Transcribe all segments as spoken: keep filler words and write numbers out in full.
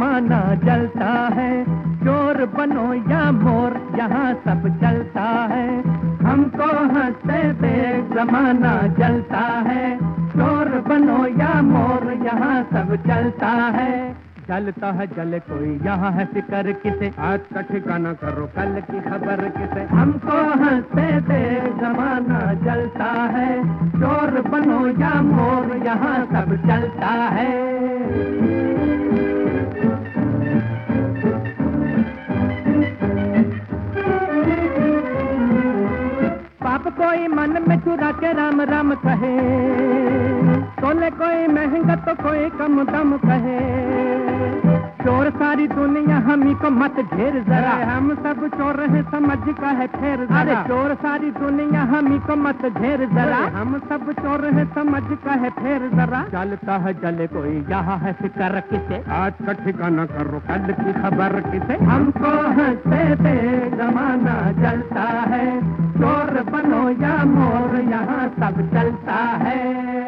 जमाना जलता है, चोर बनो या मोर यहाँ सब चलता है। हमको हंसते देख जमाना जलता है, चोर बनो या मोर यहाँ सब चलता है। जलता है जले कोई यहाँ है फिकर किसे, आज का ठिकाना करो कल की खबर किसे। हमको हंसते देख जमाना जलता है, चोर बनो या मोर यहाँ सब चलता है। पाप कोई मन में चुरा के राम राम कहे, तोले कोई महंगा तो कोई कम दम कहे। चोर सारी दुनिया हमी को मत घेर जरा, हम सब चोर हैं समझ का है फेर जरा। अरे चोर सारी दुनिया हमी को मत घेर जरा, हम सब चोर हैं समझ का है फेर जरा। जलता है जले कोई यहाँ है फिकर किसे, आज का ठिकाना करो कल की खबर किसे। हमको हंसते थे जमाना जलता है, चोर बनो या मोर यहाँ सब चलता है।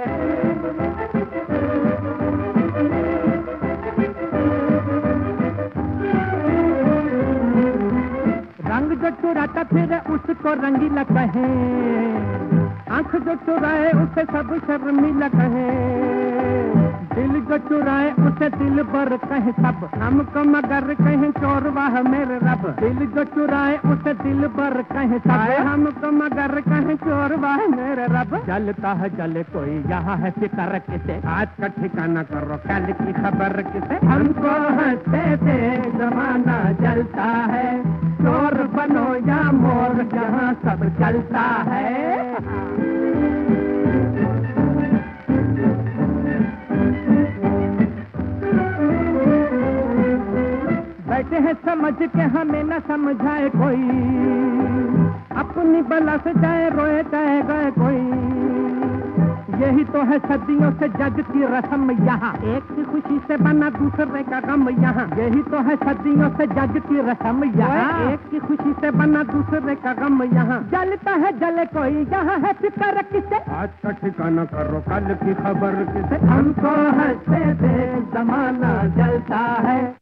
रंग जो चुराता फिर उसको रंगीला कहे, आंख जो चुराए उसे सब शर्मीला कहे। दिल जो चुराए उसे दिल बर कहे सब, हमको मगर कहे चोर वाह मेरे रब। दिल जो चुराए उसे दिल बर कहे सब, हमको मगर कहे चोर वाह मेरे रब। जलता है जले कोई यहाँ है फिकर किसे, आज का ठिकाना करो कल की खबर किसे। हमको हंसते थे जमाना जलता है, चोर बनो या मोर यहाँ सब चलता है। बैठे हैं समझ के हमें न समझाए कोई, अपनी बला से जाए रोए जाए गए कोई। यही तो है सदियों से जग की रस्म यहाँ, एक की खुशी से बना दूसरे का गम यहाँ। यही तो है सदियों से जग की रस्म यहाँ, एक की खुशी से बना दूसरे का गम यहाँ। जलता है जले कोई यहाँ है फिकर किसे, आज का ठिकाना करो कल की खबर किसे। हमको हंसते थे जमाना जलता है,